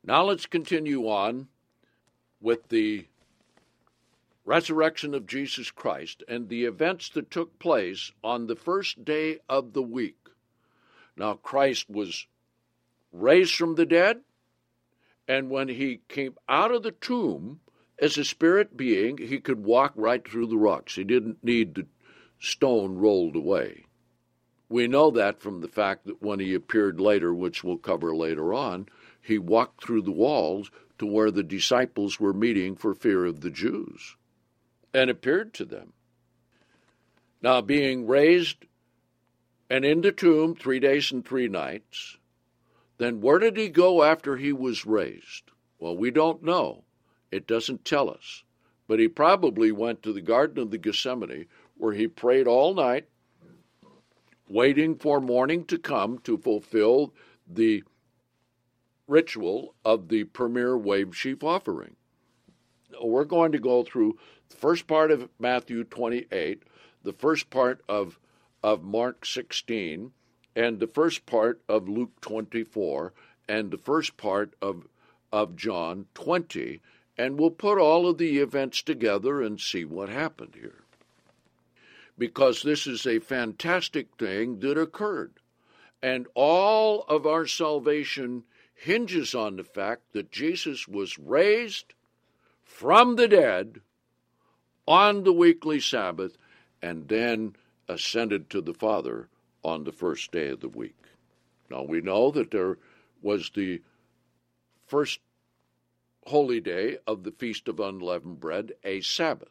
Now let's continue on with the resurrection of Jesus Christ and the events that took place on the first day of the week. Now, Christ was raised from the dead, and when he came out of the tomb as a spirit being, he could walk right through the rocks. He didn't need the stone rolled away. We know that from the fact that when he appeared later, which we'll cover later on, he walked through the walls to where the disciples were meeting for fear of the Jews and appeared to them. Now, being raised and in the tomb 3 days and 3 nights, then where did he go after he was raised? Well, we don't know. It doesn't tell us. But he probably went to the Garden of the Gethsemane, where he prayed all night, waiting for morning to come to fulfill the ritual of the premier wave sheaf offering. We're going to go through the first part of Matthew 28, the first part of Mark 16, and the first part of Luke 24, and the first part of John 20, and we'll put all of the events together and see what happened here. Because this is a fantastic thing that occurred. And all of our salvation hinges on the fact that Jesus was raised from the dead on the weekly Sabbath and then ascended to the Father on the first day of the week. Now we know that there was the first holy day of the Feast of Unleavened Bread, a Sabbath.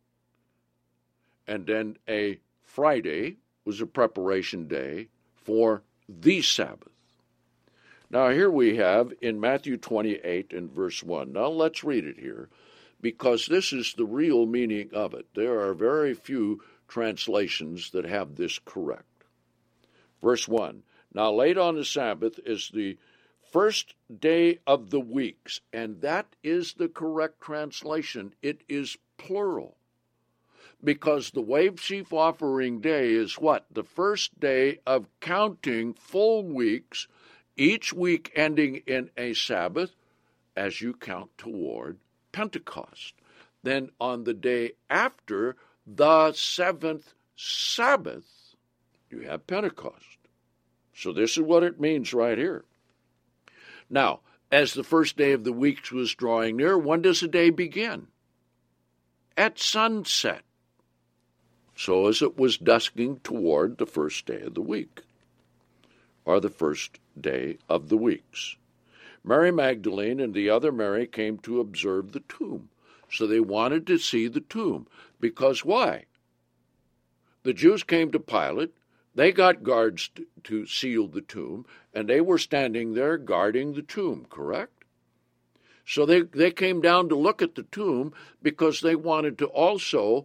And then a Friday was a preparation day for the Sabbath. Now here we have in Matthew 28 and verse 1. Now let's read it here, because this is the real meaning of it. There are very few translations that have this correct. Verse 1, now late on the Sabbath is the first day of the weeks, and that is the correct translation. It is plural, because the wave sheaf offering day is what? The first day of counting full weeks, each week ending in a Sabbath, as you count toward Pentecost. Then on the day after the seventh Sabbath, you have Pentecost. So this is what it means right here. Now, as the first day of the week was drawing near, when does the day begin? At sunset. So as it was dusking toward the first day of the week, or the first day of the weeks. Mary Magdalene and the other Mary came to observe the tomb. So they wanted to see the tomb. Because why? The Jews came to Pilate. They got guards to seal the tomb, and they were standing there guarding the tomb, correct? So they came down to look at the tomb because they wanted to also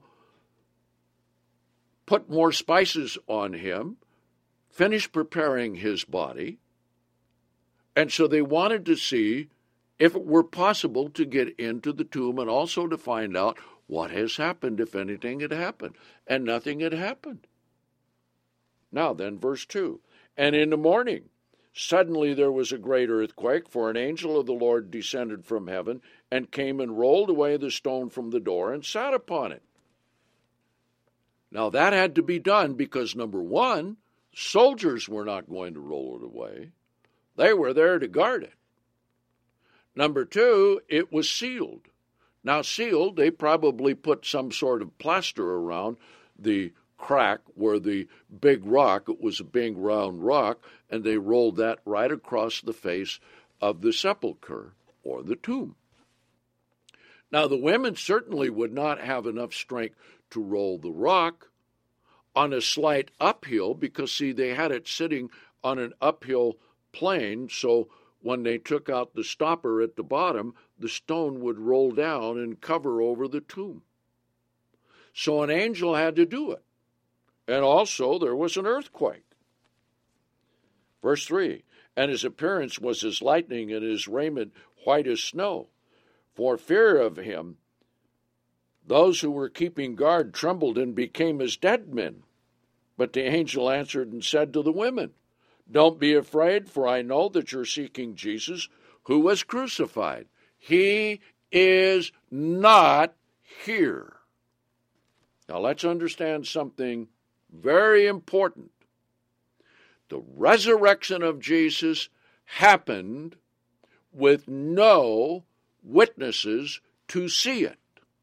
put more spices on him, finish preparing his body, and so they wanted to see if it were possible to get into the tomb and also to find out what has happened, if anything had happened. And nothing had happened. Now then, verse 2, and in the morning, suddenly there was a great earthquake, for an angel of the Lord descended from heaven and came and rolled away the stone from the door and sat upon it. Now that had to be done because, number one, soldiers were not going to roll it away. They were there to guard it. Number two, it was sealed. Now sealed, they probably put some sort of plaster around the crack where the big rock, it was a big round rock, and they rolled that right across the face of the sepulcher or the tomb. Now the women certainly would not have enough strength to roll the rock on a slight uphill because, see, they had it sitting on an uphill plane, so when they took out the stopper at the bottom, the stone would roll down and cover over the tomb. So an angel had to do it. And also there was an earthquake. Verse 3, and his appearance was as lightning, and his raiment white as snow. For fear of him, those who were keeping guard trembled and became as dead men. But the angel answered and said to the women, don't be afraid, for I know that you're seeking Jesus, who was crucified. He is not here. Now let's understand something very important. The resurrection of Jesus happened with no witnesses to see it.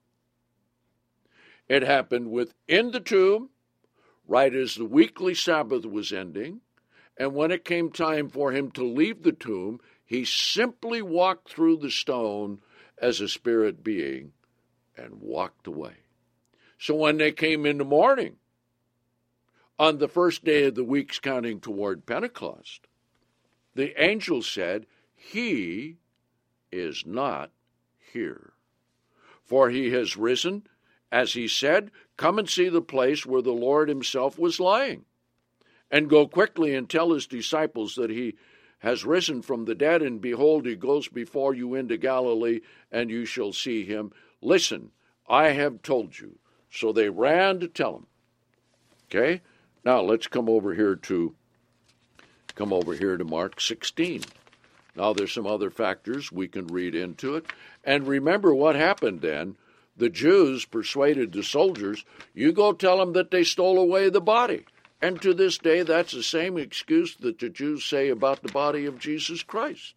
It happened within the tomb, right as the weekly Sabbath was ending, and when it came time for him to leave the tomb, he simply walked through the stone as a spirit being and walked away. So when they came in the morning, on the first day of the weeks counting toward Pentecost, the angel said, "He is not here, for he has risen, as he said. Come and see the place where the Lord himself was lying, and go quickly and tell his disciples that he has risen from the dead, and behold, he goes before you into Galilee, and you shall see him. Listen, I have told you." So they ran to tell him. Okay? Now let's come over here to Mark 16. Now there's some other factors we can read into it. And remember what happened then. The Jews persuaded the soldiers, you go tell them that they stole away the body. And to this day, that's the same excuse that the Jews say about the body of Jesus Christ.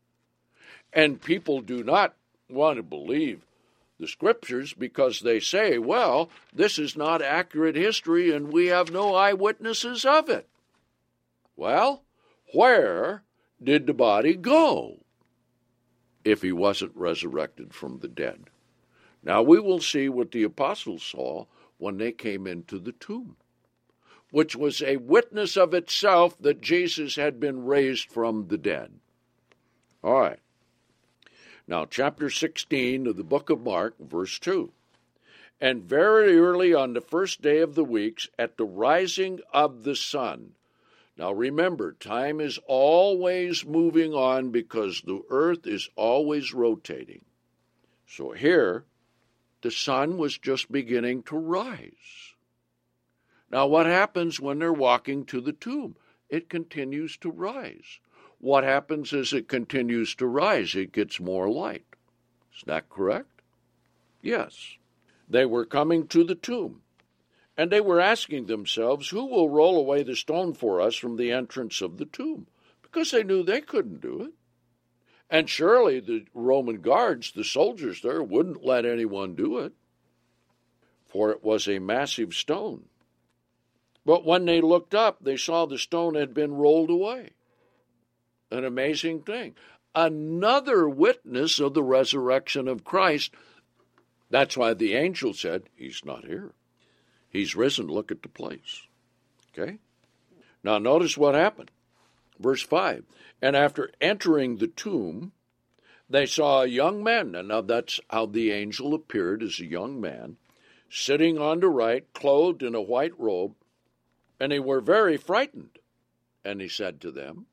And people do not want to believe the Scriptures because they say, well, this is not accurate history and we have no eyewitnesses of it. Well, where did the body go if he wasn't resurrected from the dead? Now we will see what the apostles saw when they came into the tomb, which was a witness of itself that Jesus had been raised from the dead. All right. Now, chapter 16 of the book of Mark, verse 2. And very early on the first day of the weeks, at the rising of the sun. Now remember, time is always moving on because the earth is always rotating. So here, the sun was just beginning to rise. Now what happens when they're walking to the tomb? It continues to rise. What happens as it continues to rise? It gets more light. Is that correct? Yes. They were coming to the tomb, and they were asking themselves, who will roll away the stone for us from the entrance of the tomb? Because they knew they couldn't do it. And surely the Roman guards, the soldiers there, wouldn't let anyone do it, for it was a massive stone. But when they looked up, they saw the stone had been rolled away. An amazing thing. Another witness of the resurrection of Christ. That's why the angel said, he's not here. He's risen. Look at the place. Okay? Now notice what happened. Verse 5. And after entering the tomb, they saw a young man. And now that's how the angel appeared, as a young man, sitting on the right, clothed in a white robe. And they were very frightened. And he said to them,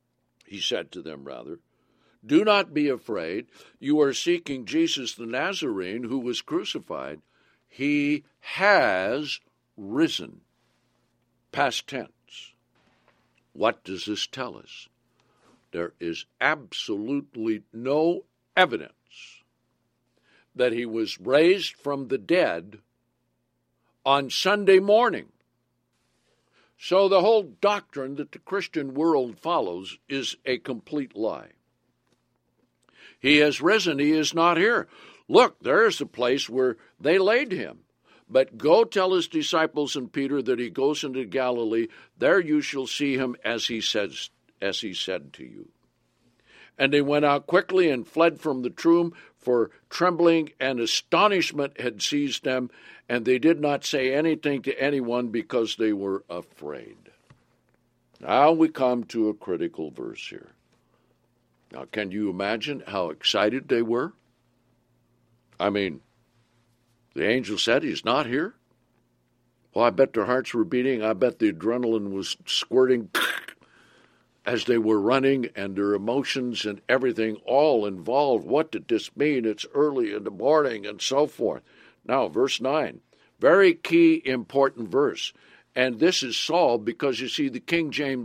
do not be afraid. You are seeking Jesus the Nazarene, who was crucified. He has risen. Past tense. What does this tell us? There is absolutely no evidence that he was raised from the dead on Sunday morning. So the whole doctrine that the Christian world follows is a complete lie. He has risen. He is not here. Look, there's the place where they laid him. But go tell his disciples and Peter that he goes into Galilee. There you shall see him as he said to you. And they went out quickly and fled from the tomb, for trembling and astonishment had seized them, and they did not say anything to anyone because they were afraid. Now we come to a critical verse here. Now, can you imagine how excited they were? I mean, the angel said he's not here. Well, I bet their hearts were beating. I bet the adrenaline was squirting as they were running, and their emotions and everything all involved. What did this mean? It's early in the morning and so forth. Now, verse 9, very key, important verse. And this is solved because, you see, the King James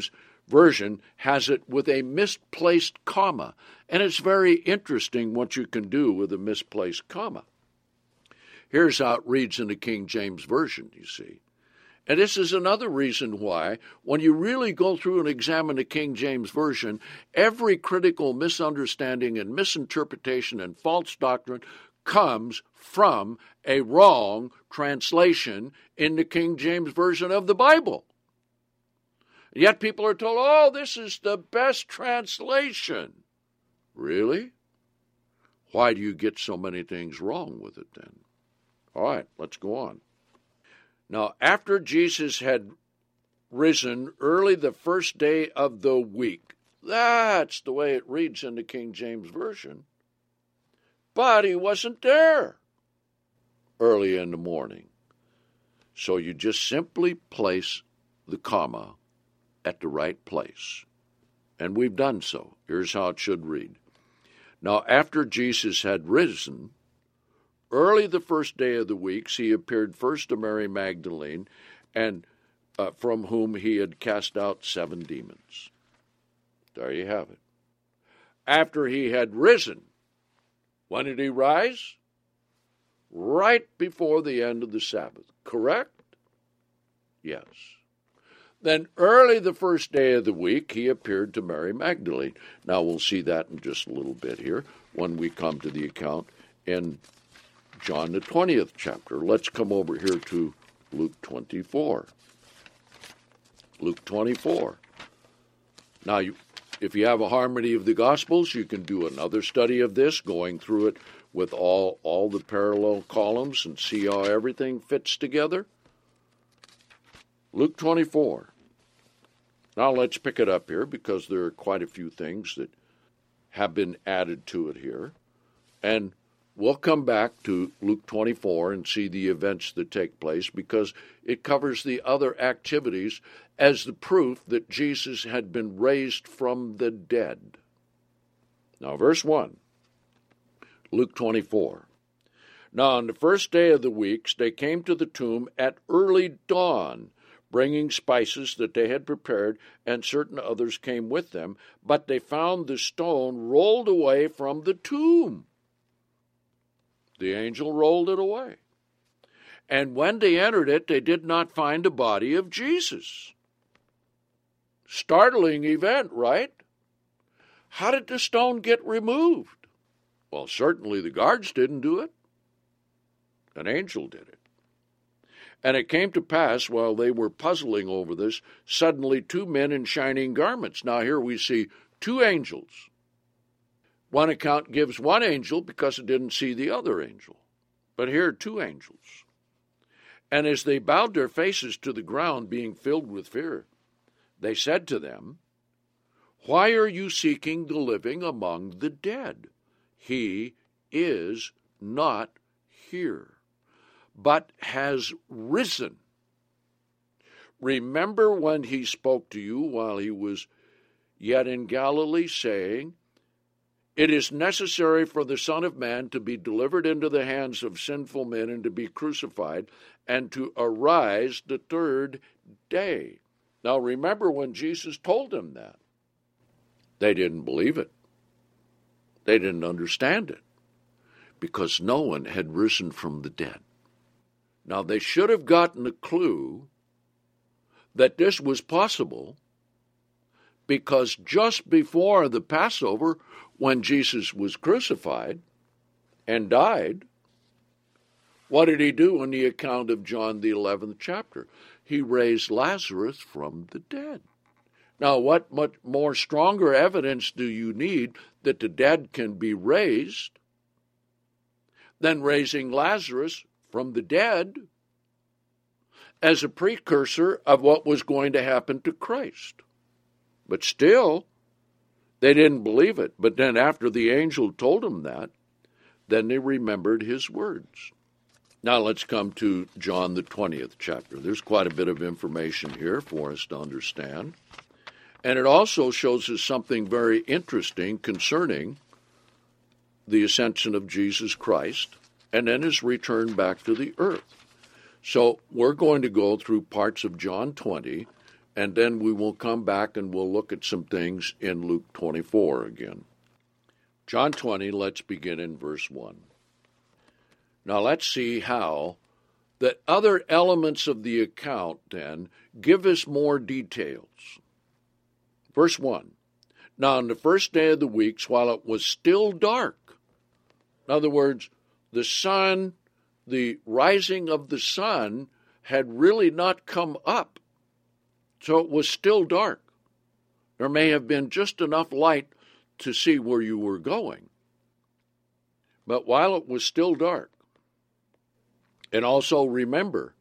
Version has it with a misplaced comma, and it's very interesting what you can do with a misplaced comma. Here's how it reads in the King James Version, you see. And this is another reason why, when you really go through and examine the King James Version, every critical misunderstanding and misinterpretation and false doctrine comes from a wrong translation in the King James Version of the Bible. Yet people are told, oh, this is the best translation. Really? Why do you get so many things wrong with it then? All right, let's go on. Now, after Jesus had risen early the first day of the week, that's the way it reads in the King James Version, but he wasn't there early in the morning. So you just simply place the comma at the right place. And we've done so. Here's how it should read. Now, after Jesus had risen, early the first day of the weeks, he appeared first to Mary Magdalene, and from whom he had cast out 7 demons. There you have it. After he had risen, when did he rise? Right before the end of the Sabbath, correct? Yes. Then early the first day of the week, he appeared to Mary Magdalene. Now we'll see that in just a little bit here when we come to the account in John the 20th chapter. Let's come over here to Luke 24. Luke 24. Now, if you have a harmony of the Gospels, you can do another study of this, going through it with all the parallel columns and see how everything fits together. Luke 24. Now let's pick it up here because there are quite a few things that have been added to it here. And we'll come back to Luke 24 and see the events that take place because it covers the other activities as the proof that Jesus had been raised from the dead. Now, verse 1, Luke 24. Now, on the first day of the weeks, they came to the tomb at early dawn, bringing spices that they had prepared, and certain others came with them, but they found the stone rolled away from the tomb. The angel rolled it away. And when they entered it, they did not find the body of Jesus. Startling event, right? How did the stone get removed? Well, certainly the guards didn't do it. An angel did it. And it came to pass, while they were puzzling over this, suddenly 2 men in shining garments. Now here we see 2 angels. One account gives 1 angel because it didn't see the other angel. But here are 2 angels. And as they bowed their faces to the ground, being filled with fear, they said to them, "Why are you seeking the living among the dead? He is not here, but has risen. Remember when he spoke to you while he was yet in Galilee, saying, 'It is necessary for the Son of Man to be delivered into the hands of sinful men and to be crucified, and to arise the 3rd day.'" Now remember when Jesus told them that. They didn't believe it. They didn't understand it, because no one had risen from the dead. Now they should have gotten a clue that this was possible, because just before the Passover, when Jesus was crucified and died, what did he do in the account of John the 11th chapter? He raised Lazarus from the dead. Now, what much more stronger evidence do you need that the dead can be raised than raising Lazarus from the dead as a precursor of what was going to happen to Christ? But still, they didn't believe it. But then after the angel told them that, then they remembered his words. Now let's come to John the 20th chapter. There's quite a bit of information here for us to understand. And it also shows us something very interesting concerning the ascension of Jesus Christ and then his return back to the earth. So we're going to go through parts of John 20 and then we will come back and we'll look at some things in Luke 24 again. John 20, let's begin in verse 1. Now let's see how that other elements of the account then give us more details. Verse 1. Now on the first day of the weeks, while it was still dark, in other words, the sun, the rising of the sun had really not come up, so it was still dark. There may have been just enough light to see where you were going. But while it was still dark, and also remember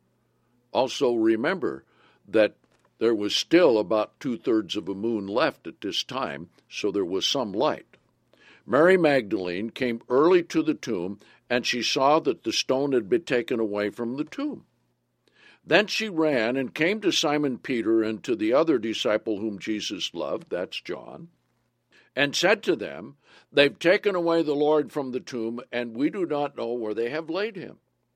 that there was still about 2/3 of a moon left at this time, so there was some light. Mary Magdalene came early to the tomb, and she saw that the stone had been taken away from the tomb. Then she ran and came to Simon Peter and to the other disciple whom Jesus loved, that's John, and said to them, "They've taken away the Lord from the tomb, and we do not know where they have laid him."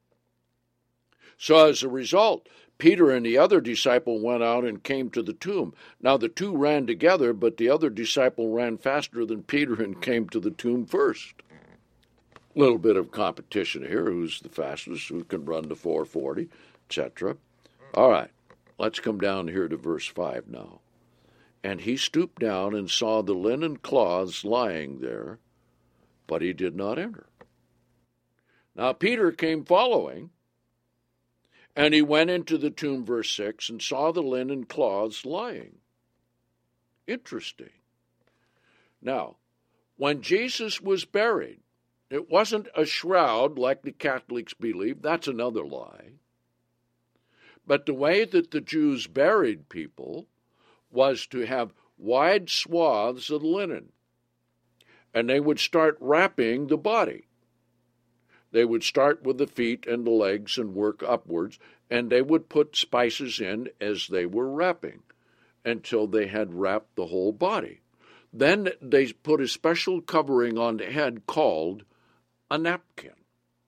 So as a result, Peter and the other disciple went out and came to the tomb. Now the two ran together, but the other disciple ran faster than Peter and came to the tomb first. A little bit of competition here. Who's the fastest? Who can run to 4:40, etc. All right, let's come down here to verse 5 now. And he stooped down and saw the linen cloths lying there, but he did not enter. Now Peter came following, and he went into the tomb, verse 6, and saw the linen cloths lying. Interesting. Now, when Jesus was buried, it wasn't a shroud like the Catholics believe. That's another lie. But the way that the Jews buried people was to have wide swaths of linen, and they would start wrapping the body. They would start with the feet and the legs and work upwards, and they would put spices in as they were wrapping until they had wrapped the whole body. Then they put a special covering on the head called a napkin.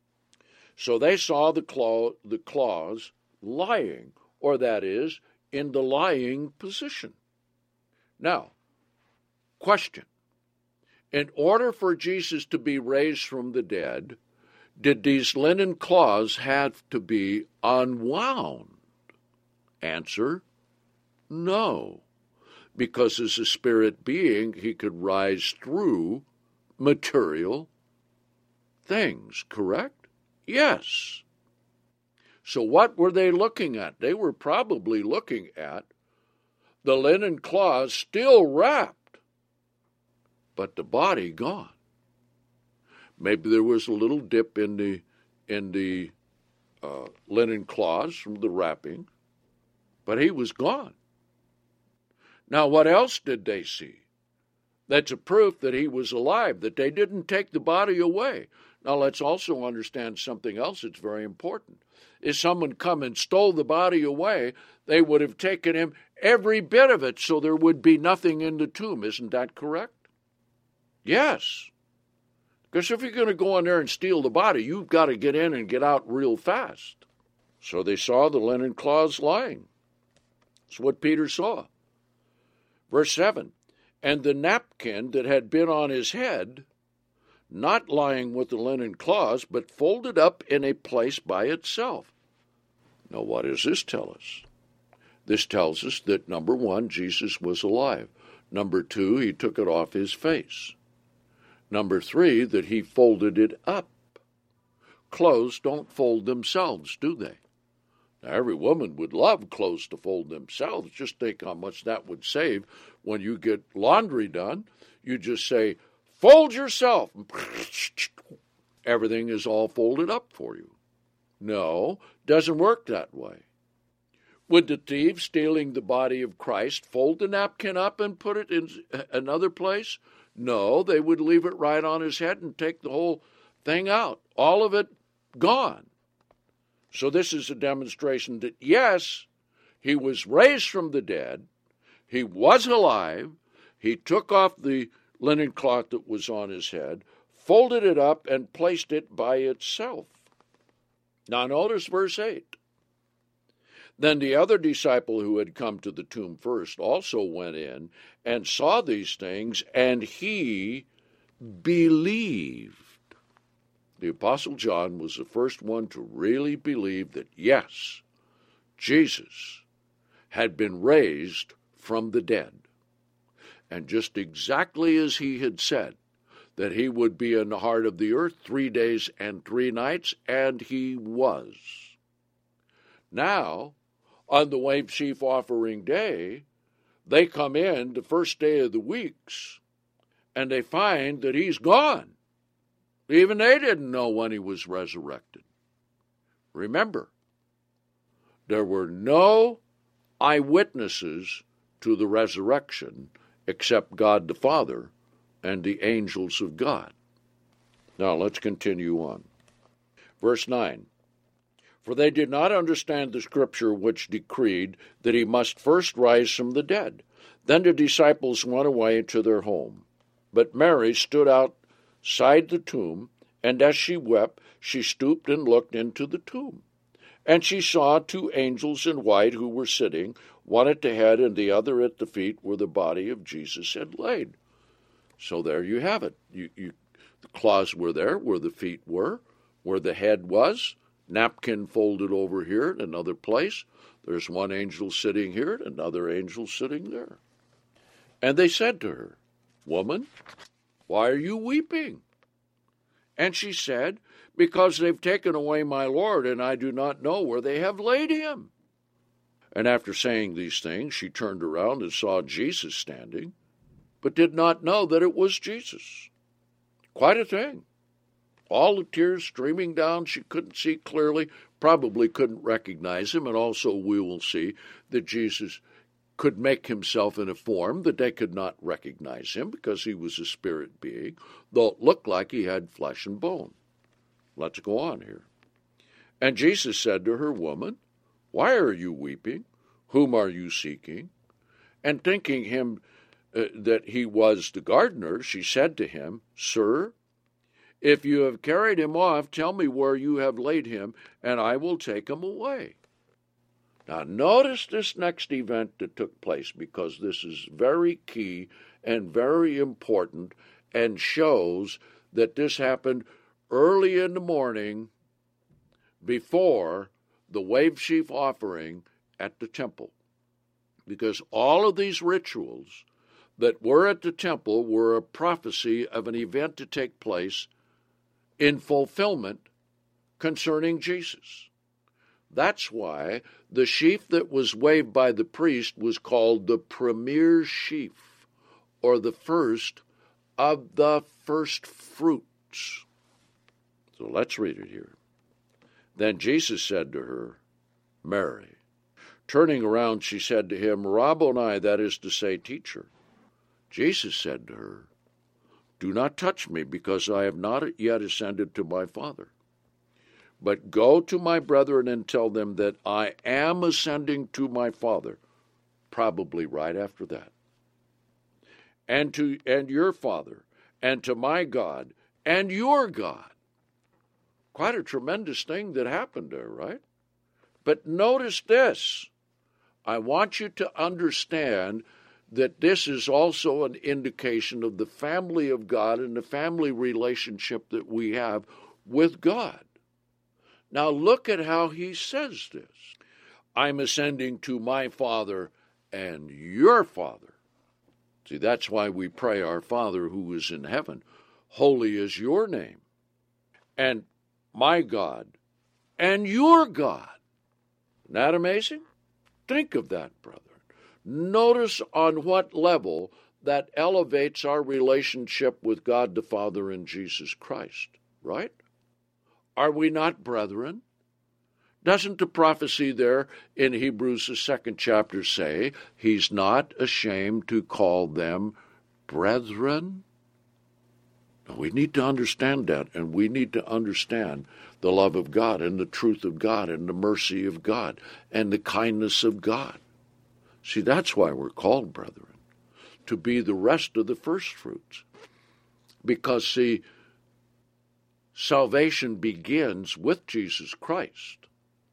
So they saw the claws lying, or that is, in the lying position. Now, question. In order for Jesus to be raised from the dead, did these linen cloths have to be unwound? Answer, no. Because as a spirit being, he could rise through material things, correct? Yes. So what were they looking at? They were probably looking at the linen cloths still wrapped, but the body gone. Maybe there was a little dip in the linen cloths from the wrapping, but he was gone. Now, what else did they see? That's a proof that he was alive, that they didn't take the body away. Now, let's also understand something else that's very important. If someone come and stole the body away, they would have taken him every bit of it, so there would be nothing in the tomb. Isn't that correct? Yes. Because if you're going to go in there and steal the body, you've got to get in and get out real fast. So they saw the linen cloths lying. That's what Peter saw. Verse 7, and the napkin that had been on his head, not lying with the linen cloths, but folded up in a place by itself. Now, what does this tell us? This tells us that, number one, Jesus was alive. Number two, he took it off his face. Number three, that he folded it up. Clothes don't fold themselves, do they? Now, every woman would love clothes to fold themselves. Just think how much that would save when you get laundry done. You just say, fold yourself. Everything is all folded up for you. No, doesn't work that way. Would the thief stealing the body of Christ fold the napkin up and put it in another place? No, they would leave it right on his head and take the whole thing out. All of it gone. So this is a demonstration that, yes, he was raised from the dead, he was alive, he took off the linen cloth that was on his head, folded it up, and placed it by itself. Now notice verse 8. Then the other disciple who had come to the tomb first also went in and saw these things, and he believed. The Apostle John was the first one to really believe that, yes, Jesus had been raised from the dead. And just exactly as he had said, that he would be in the heart of the earth 3 days and 3 nights, and he was. Now, on the wave sheaf offering day, they come in the first day of the weeks, and they find that he's gone. Even they didn't know when he was resurrected. Remember, there were no eyewitnesses to the resurrection except God the Father and the angels of God. Now let's continue on. Verse 9. For they did not understand the scripture which decreed that he must first rise from the dead. Then the disciples went away to their home. But Mary stood outside the tomb, and as she wept, she stooped and looked into the tomb. And she saw 2 angels in white who were sitting, one at the head and the other at the feet, where the body of Jesus had laid. So there you have it. The claws were there, where the feet were, where the head was. Napkin folded over here in another place. There's one angel sitting here and another angel sitting there. And they said to her, Woman, why are you weeping? And she said, Because they've taken away my Lord, and I do not know where they have laid him. And after saying these things, she turned around and saw Jesus standing, but did not know that it was Jesus. Quite a thing. All the tears streaming down, she couldn't see clearly, probably couldn't recognize him, and also we will see that Jesus could make himself in a form that they could not recognize him because he was a spirit being, though it looked like he had flesh and bone. Let's go on here. And Jesus said to her, Woman, why are you weeping? Whom are you seeking? And thinking him that he was the gardener, she said to him, Sir, if you have carried him off, tell me where you have laid him, and I will take him away. Now notice this next event that took place, because this is very key and very important and shows that this happened early in the morning before the wave sheaf offering at the temple. Because all of these rituals that were at the temple were a prophecy of an event to take place in fulfillment concerning Jesus. That's why the sheaf that was waved by the priest was called the premier sheaf, or the first of the first fruits. So let's read it here. Then Jesus said to her, Mary. Turning around, she said to him, Rabboni, that is to say, teacher. Jesus said to her, Do not touch me, because I have not yet ascended to my Father. But go to my brethren and tell them that I am ascending to my Father, probably right after that, and your Father, and to my God, and your God. Quite a tremendous thing that happened there, right? But notice this. I want you to understand that this is also an indication of the family of God and the family relationship that we have with God. Now look at how he says this. I'm ascending to my Father and your Father. See, that's why we pray, Our Father who is in heaven, holy is your name, and my God and your God. Isn't that amazing? Think of that, brother. Notice on what level that elevates our relationship with God the Father and Jesus Christ, right? Are we not brethren? Doesn't the prophecy there in Hebrews, the 2nd chapter, say he's not ashamed to call them brethren? Now, we need to understand that, and we need to understand the love of God and the truth of God and the mercy of God and the kindness of God. See, that's why we're called brethren, to be the rest of the first fruits. Because, see, salvation begins with Jesus Christ.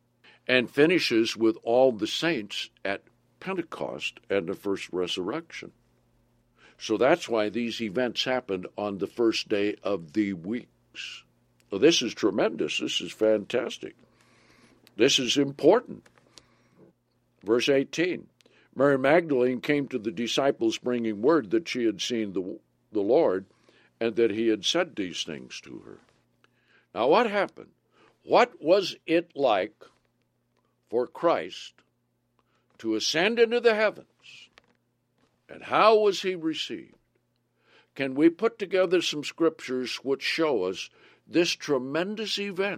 and finishes with all the saints at Pentecost and the first resurrection. So that's why these events happened on the first day of the weeks. Well, this is tremendous. This is fantastic. This is important. Verse 18, Mary Magdalene came to the disciples bringing word that she had seen the Lord and that he had said these things to her. Now what happened? What was it like for Christ to ascend into the heavens? And how was he received? Can we put together some scriptures which show us this tremendous event?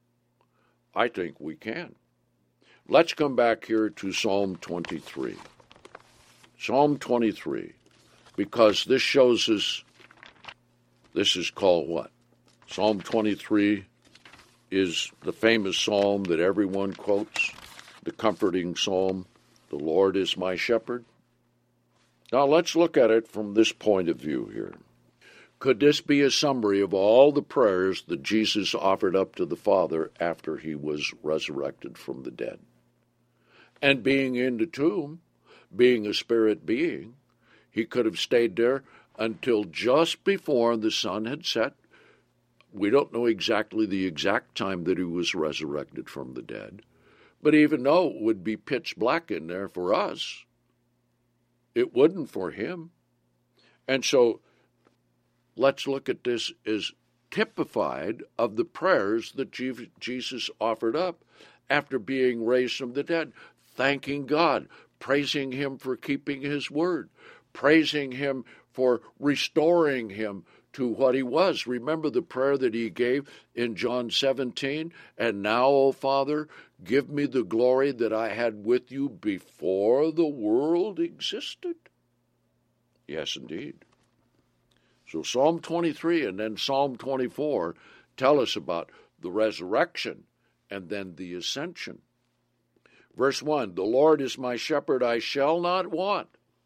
I think we can. Let's come back here to Psalm 23. Psalm 23, because this shows us, this is called what? Psalm 23 is the famous psalm that everyone quotes, the comforting psalm, the Lord is my shepherd. Now let's look at it from this point of view here. Could this be a summary of all the prayers that Jesus offered up to the Father after he was resurrected from the dead? And being in the tomb, being a spirit being, he could have stayed there until just before the sun had set. We don't know exactly the exact time that he was resurrected from the dead, but even though it would be pitch black in there for us, it wouldn't for him. And so let's look at this as typified of the prayers that Jesus offered up after being raised from the dead, thanking God, praising him for keeping his word, praising him for restoring him to what he was. Remember the prayer that he gave in John 17? And now, O Father, give me the glory that I had with you before the world existed. Yes, indeed. So Psalm 23 and then Psalm 24 tell us about the resurrection and then the ascension. Verse 1, the Lord is my shepherd, I shall not want.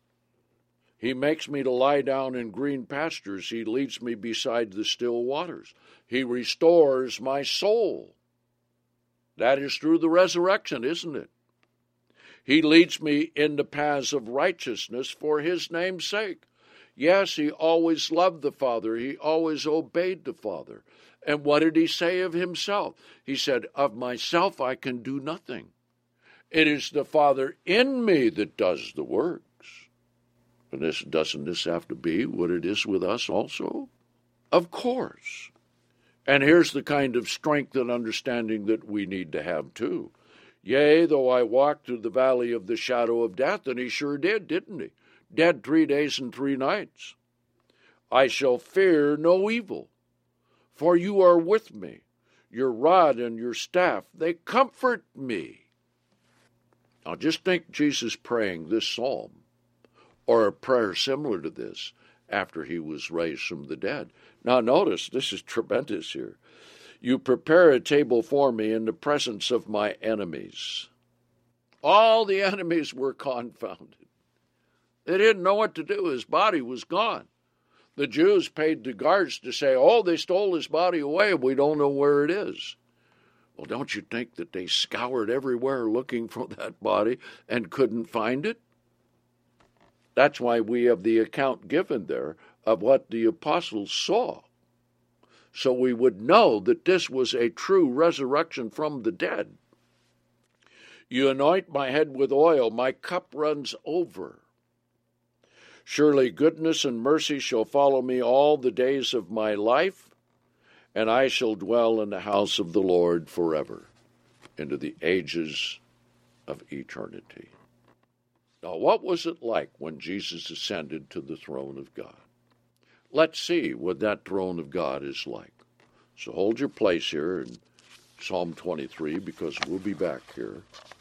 He makes me to lie down in green pastures. He leads me beside the still waters. He restores my soul. That is through the resurrection, isn't it? He leads me in the paths of righteousness for his name's sake. Yes, he always loved the Father. He always obeyed the Father. And what did he say of himself? He said, of myself I can do nothing. It is the Father in me that does the works. And doesn't this have to be what it is with us also? Of course. And here's the kind of strength and understanding that we need to have too. Yea, though I walk through the valley of the shadow of death, and he sure did, didn't he? Dead 3 days and 3 nights. I shall fear no evil, for you are with me. Your rod and your staff, they comfort me. Now just think Jesus praying this psalm, or a prayer similar to this, after he was raised from the dead. Now notice, this is tremendous here. You prepare a table for me in the presence of my enemies. All the enemies were confounded. They didn't know what to do. His body was gone. The Jews paid the guards to say, oh, they stole his body away. We don't know where it is. Well, don't you think that they scoured everywhere looking for that body and couldn't find it? That's why we have the account given there of what the apostles saw. So we would know that this was a true resurrection from the dead. You anoint my head with oil, my cup runs over. Surely goodness and mercy shall follow me all the days of my life, and I shall dwell in the house of the Lord forever, into the ages of eternity. Now, what was it like when Jesus ascended to the throne of God? Let's see what that throne of God is like. So hold your place here in Psalm 23, because we'll be back here,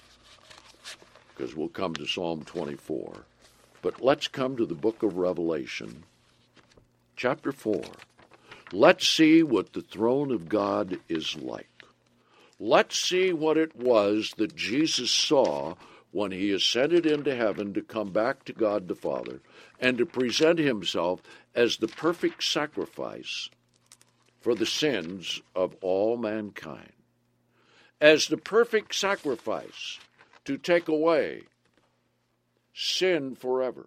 because we'll come to Psalm 24. But let's come to the book of Revelation, chapter 4. Let's see what the throne of God is like. Let's see what it was that Jesus saw when he ascended into heaven to come back to God the Father and to present himself as the perfect sacrifice for the sins of all mankind. as the perfect sacrifice to take away sin forever,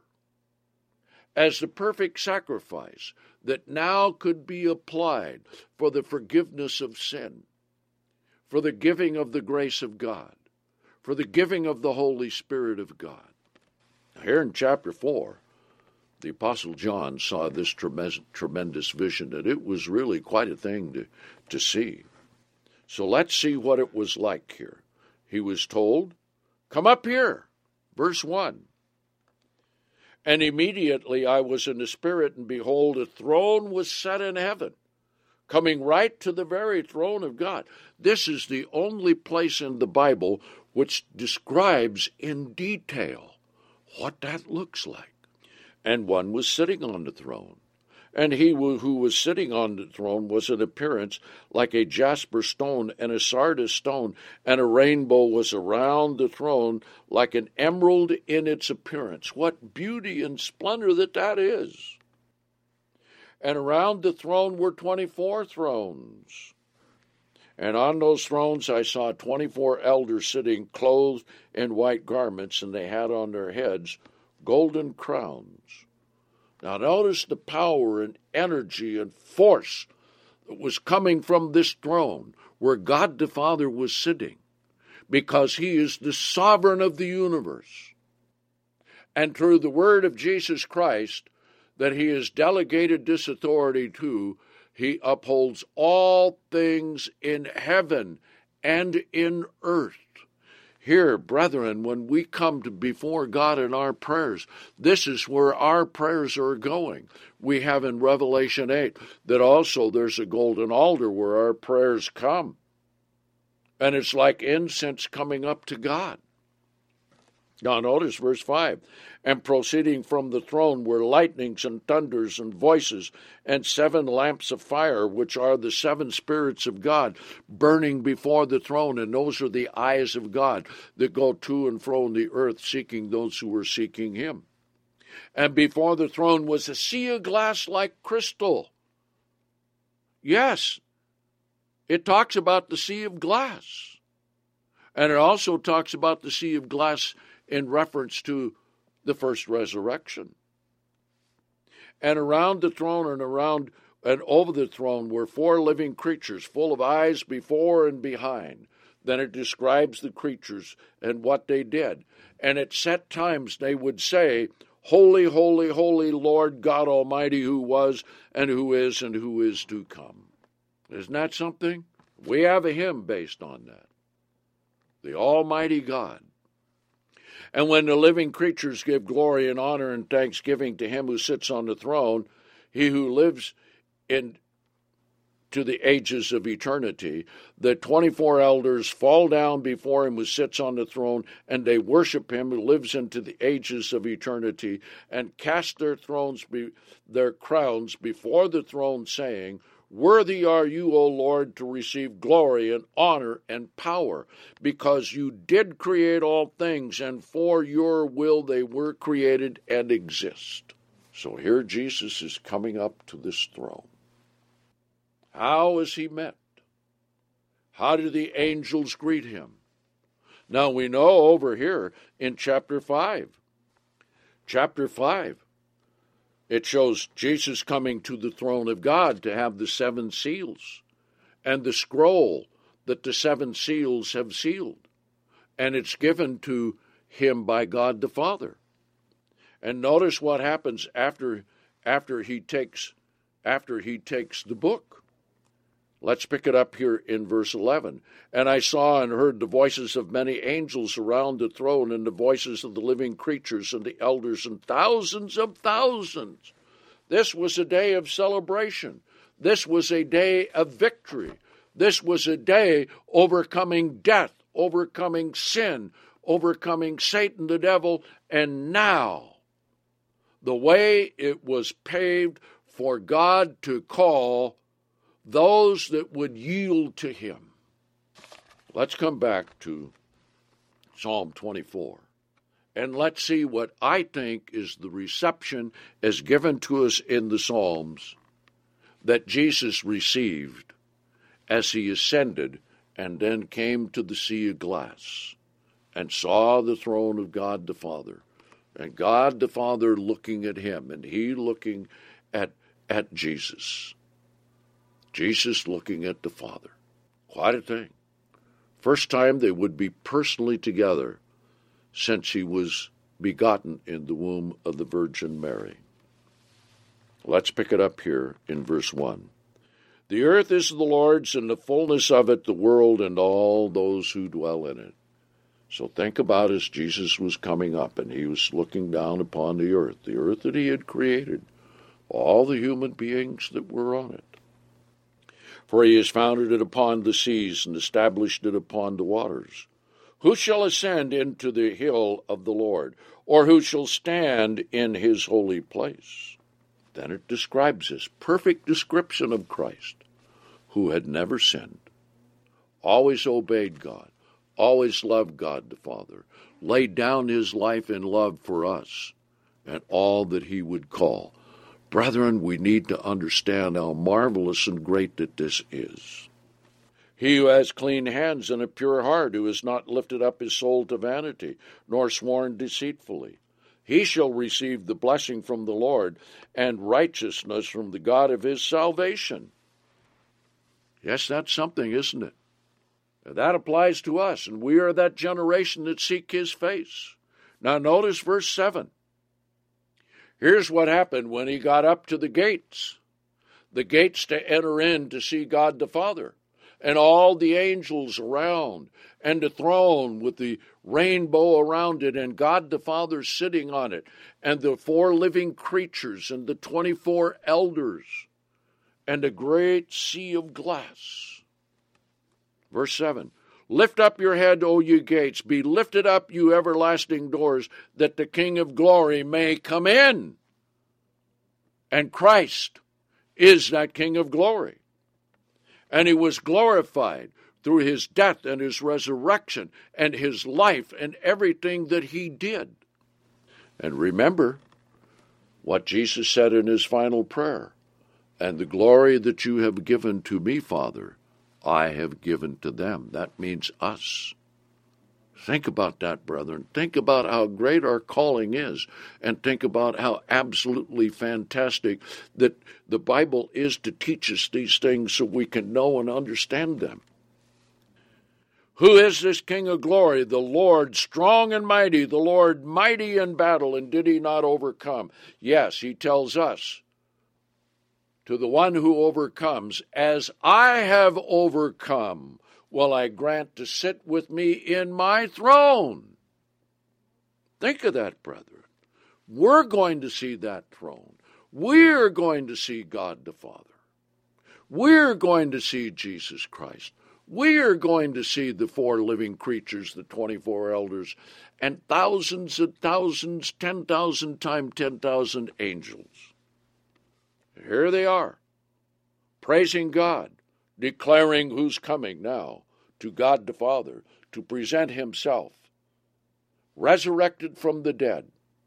as the perfect sacrifice that now could be applied for the forgiveness of sin, for the giving of the grace of God, for the giving of the Holy Spirit of God. Here in chapter 4, the Apostle John saw this tremendous vision, and it was really quite a thing to see. So let's see what it was like here. He was told, "Come up here," verse 1. "And immediately I was in the Spirit, and behold, a throne was set in heaven, coming right to the very throne of God." This is the only place in the Bible which describes in detail what that looks like. "And one was sitting on the throne. And he who was sitting on the throne was in appearance like a jasper stone and a sardis stone, and a rainbow was around the throne like an emerald in its appearance." What beauty and splendor that is! "And around the throne were 24 thrones. And on those thrones I saw 24 elders sitting, clothed in white garments, and they had on their heads golden crowns." Now notice the power and energy and force that was coming from this throne where God the Father was sitting, because he is the sovereign of the universe. And through the word of Jesus Christ that he has delegated this authority to, he upholds all things in heaven and in earth. Here, brethren, when we come before God in our prayers, this is where our prayers are going. We have in Revelation 8 that also there's a golden altar where our prayers come. And it's like incense coming up to God. Now notice verse 5. "And proceeding from the throne were lightnings and thunders and voices, and 7 lamps of fire, which are the 7 spirits of God, burning before the throne." And those are the eyes of God that go to and fro in the earth, seeking those who are seeking him. "And before the throne was a sea of glass like crystal." Yes, it talks about the sea of glass. And it also talks about the sea of glass in reference to the first resurrection. "And around the throne and over the throne were 4 living creatures, full of eyes before and behind." Then it describes the creatures and what they did. "And at set times they would say, Holy, holy, holy, Lord God Almighty, who was and who is to come." Isn't that something? We have a hymn based on that. The Almighty God. "And when the living creatures give glory and honor and thanksgiving to him who sits on the throne, he who lives to the ages of eternity, the 24 elders fall down before him who sits on the throne, and they worship him who lives into the ages of eternity, and cast their crowns before the throne, saying, Worthy are you, O Lord, to receive glory and honor and power, because you did create all things, and for your will they were created and exist." So here Jesus is coming up to this throne. How is he met? How do the angels greet him? Now we know over here in chapter 5. Chapter 5. It shows Jesus coming to the throne of God to have the 7 seals and the scroll that the 7 seals have sealed. And it's given to him by God the Father. And notice what happens after he takes the book. Let's pick it up here in verse 11. "And I saw and heard the voices of many angels around the throne, and the voices of the living creatures and the elders, and thousands of thousands." This was a day of celebration. This was a day of victory. This was a day overcoming death, overcoming sin, overcoming Satan the devil, and now the way it was paved for God to call those that would yield to him. Let's come back to Psalm 24. And let's see what I think is the reception as given to us in the Psalms that Jesus received as he ascended and then came to the sea of glass and saw the throne of God the Father, and God the Father looking at him, and he looking at Jesus. Jesus looking at the Father. Quite a thing. First time they would be personally together since he was begotten in the womb of the Virgin Mary. Let's pick it up here in verse 1. The earth is the Lord's, and the fullness of it, the world, and all those who dwell in it. So think about as Jesus was coming up, and he was looking down upon the earth that he had created, all the human beings that were on it. For he has founded it upon the seas and established it upon the waters. Who shall ascend into the hill of the Lord, or who shall stand in his holy place? Then it describes this perfect description of Christ, who had never sinned, always obeyed God, always loved God the Father, laid down his life in love for us, and all that he would call. Brethren, we need to understand how marvelous and great that this is. He who has clean hands and a pure heart, who has not lifted up his soul to vanity, nor sworn deceitfully, he shall receive the blessing from the Lord and righteousness from the God of his salvation. Yes, that's something, isn't it? That applies to us, and we are that generation that seek his face. Now notice verse 7. Here's what happened when he got up to the gates to enter in to see God the Father, and all the angels around, and the throne with the rainbow around it, and God the Father sitting on it, and the 4 living creatures, and the 24 elders, and a great sea of glass. Verse 7, lift up your head, O you gates, be lifted up, you everlasting doors, that the King of glory may come in. And Christ is that King of glory. And he was glorified through his death and his resurrection and his life and everything that he did. And remember what Jesus said in his final prayer, and the glory that you have given to me, Father, I have given to them. That means us. Think about that, brethren. Think about how great our calling is, and think about how absolutely fantastic that the Bible is to teach us these things so we can know and understand them. Who is this King of glory? The Lord strong and mighty, the Lord mighty in battle, and did he not overcome? Yes, he tells us, to the one who overcomes, as I have overcome, will I grant to sit with me in my throne. Think of that, brethren. We're going to see that throne. We're going to see God the Father. We're going to see Jesus Christ. We're going to see the 4 living creatures, the 24 elders, and thousands and thousands, 10,000 times 10,000 angels. Here they are, praising God, declaring who's coming now to God the Father to present himself, resurrected from the dead,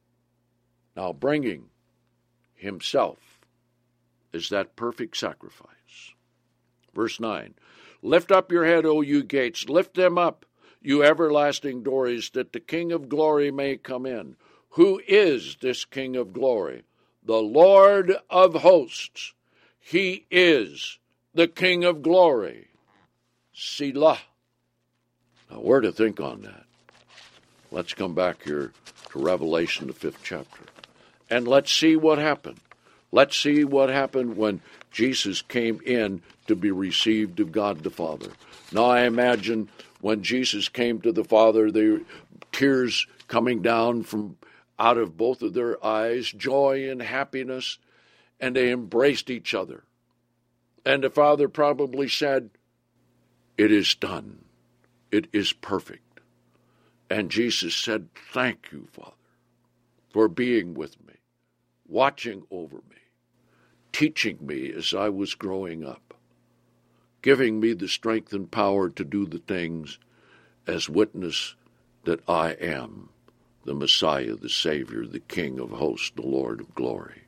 now bringing himself as that perfect sacrifice. Verse 9, lift up your head, O you gates, lift them up, you everlasting doors, that the King of glory may come in. Who is this King of glory? The Lord of hosts. He is the King of glory. Selah. Now, where to think on that? Let's come back here to Revelation, the 5th chapter. And let's see what happened. Let's see what happened when Jesus came in to be received of God the Father. Now, I imagine when Jesus came to the Father, there were tears coming down from out of both of their eyes, joy and happiness, and they embraced each other. And the Father probably said, it is done. It is perfect. And Jesus said, thank you, Father, for being with me, watching over me, teaching me as I was growing up, giving me the strength and power to do the things as witness that I am the Messiah, the Savior, the King of hosts, the Lord of glory.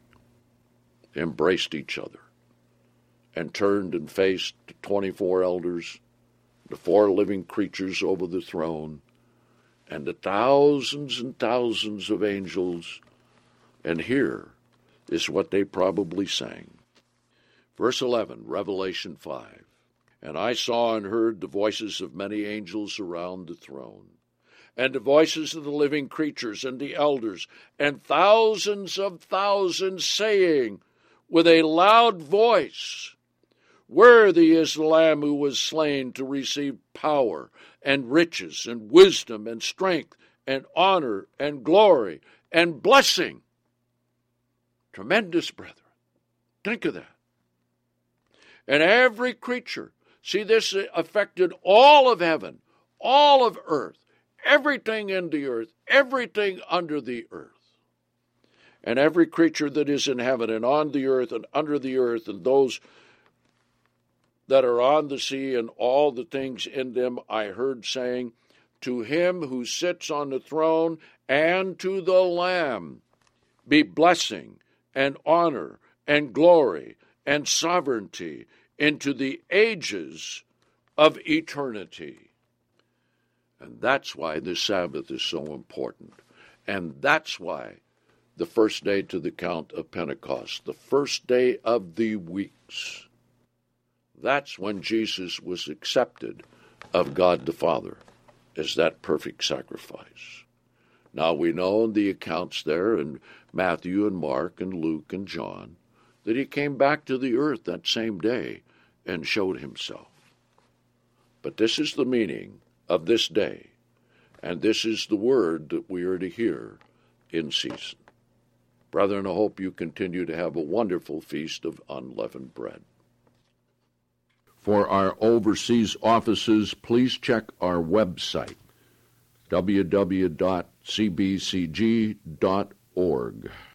Embraced each other and turned and faced the 24 elders, the 4 living creatures over the throne, and the thousands and thousands of angels. And here is what they probably sang. Verse 11, Revelation 5. And I saw and heard the voices of many angels around the throne, and the voices of the living creatures and the elders, and thousands of thousands saying with a loud voice, Worthy is the Lamb who was slain to receive power and riches and wisdom and strength and honor and glory and blessing. Tremendous, brethren. Think of that. And every creature, see, this affected all of heaven, all of earth, everything in the earth, everything under the earth. And every creature that is in heaven and on the earth and under the earth, and those that are on the sea and all the things in them, I heard saying, To him who sits on the throne and to the Lamb be blessing and honor and glory and sovereignty into the ages of eternity. And that's why the Sabbath is so important. And that's why the first day to the count of Pentecost, the first day of the weeks, that's when Jesus was accepted of God the Father as that perfect sacrifice. Now we know in the accounts there in Matthew and Mark and Luke and John that he came back to the earth that same day and showed himself. But this is the meaning of this day, and this is the word that we are to hear in season. Brethren, I hope you continue to have a wonderful feast of unleavened bread. For our overseas offices, please check our website, www.cbcg.org.